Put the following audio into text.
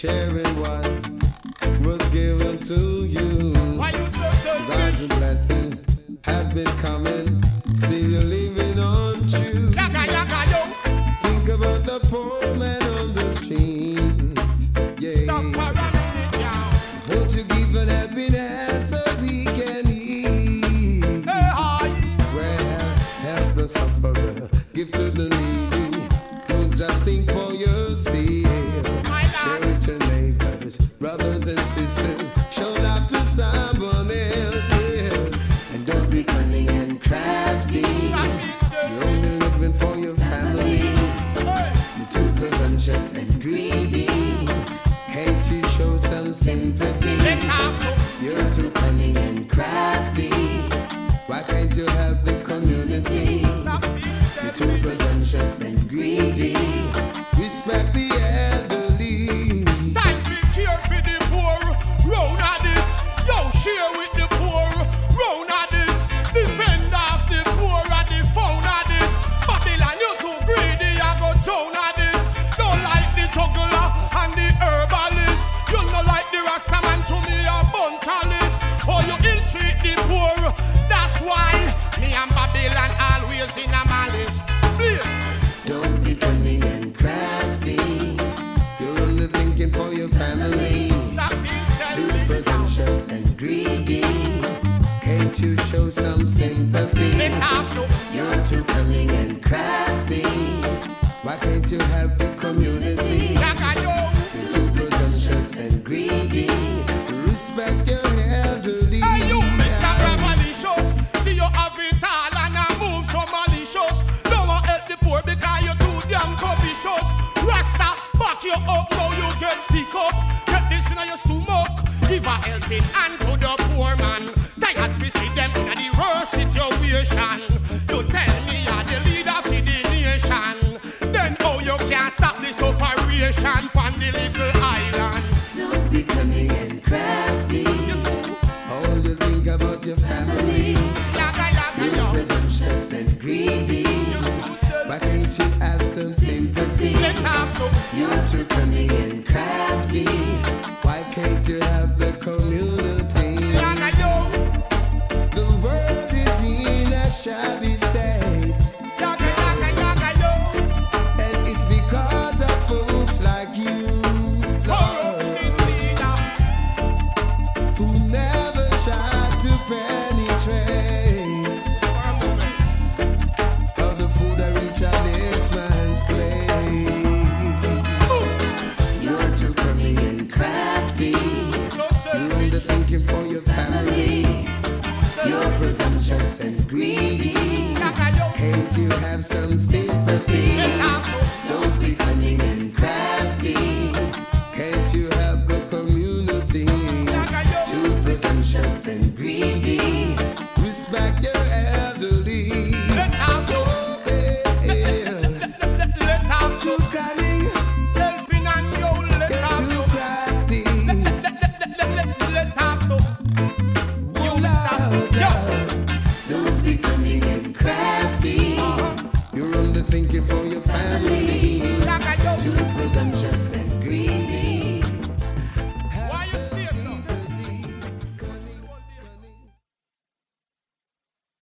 sharing what was given to you. Why you so God's selfish? blessing has been coming, still you're living on you. Yaga, yaga, yo. Think about the poor man on the street. Yeah. Stop harassing it, yeah. Won't you give an helping hand so we can eat? Hey, hi. Well, help the sufferer, give to the needy. Don't just think for yourself. My Share lord. it to neighbors, brothers and sisters. Show love to someone else. Yeah. And don't be cunning and crafty. You're only living for your family. You're too presumptuous and greedy. Can't you show some sympathy? You're too cunning and crafty. Why can't you help the community? You're too presumptuous and greedy. Respect the elderly. Time to care for the poor. Round of this. Yo, share with the poor. Round of this. Defend of the poor and the found of this. Babylon, you too greedy. I go down of this. Don't like the juggler and the herbalist. You no like the Rastaman, to me a bunch of list. Oh, you ill-treat the poor. That's why me and Babylon always in a malice. Please. Don't be cunning and crafty. You're only thinking for your family. Stop being Too selfish. presumptuous and greedy. Can't you show some sympathy? It also. You're too cunning and crafty. Why can't you help the community? Yaga, yo. You're too presumptuous and greedy. Respect your elderly. Hey, you, Mr. Gravalicious. See you have it all and I move so malicious. Don't want help the poor because you're too damn covetous. Rasta, back you up, now you get stick up. Get this in your stomach. Give a helping hand to the poor man. Tired to see them in the worst situation. You tell me you're the leader for the nation. Then how you can't stop the sufferation on the little island? Don't be cunning and crafty. All you think about your family. Yaga, yaga, You're yo. presumptuous and greedy. Why can't you have some sympathy? Let us so. You're too cunning and crafty.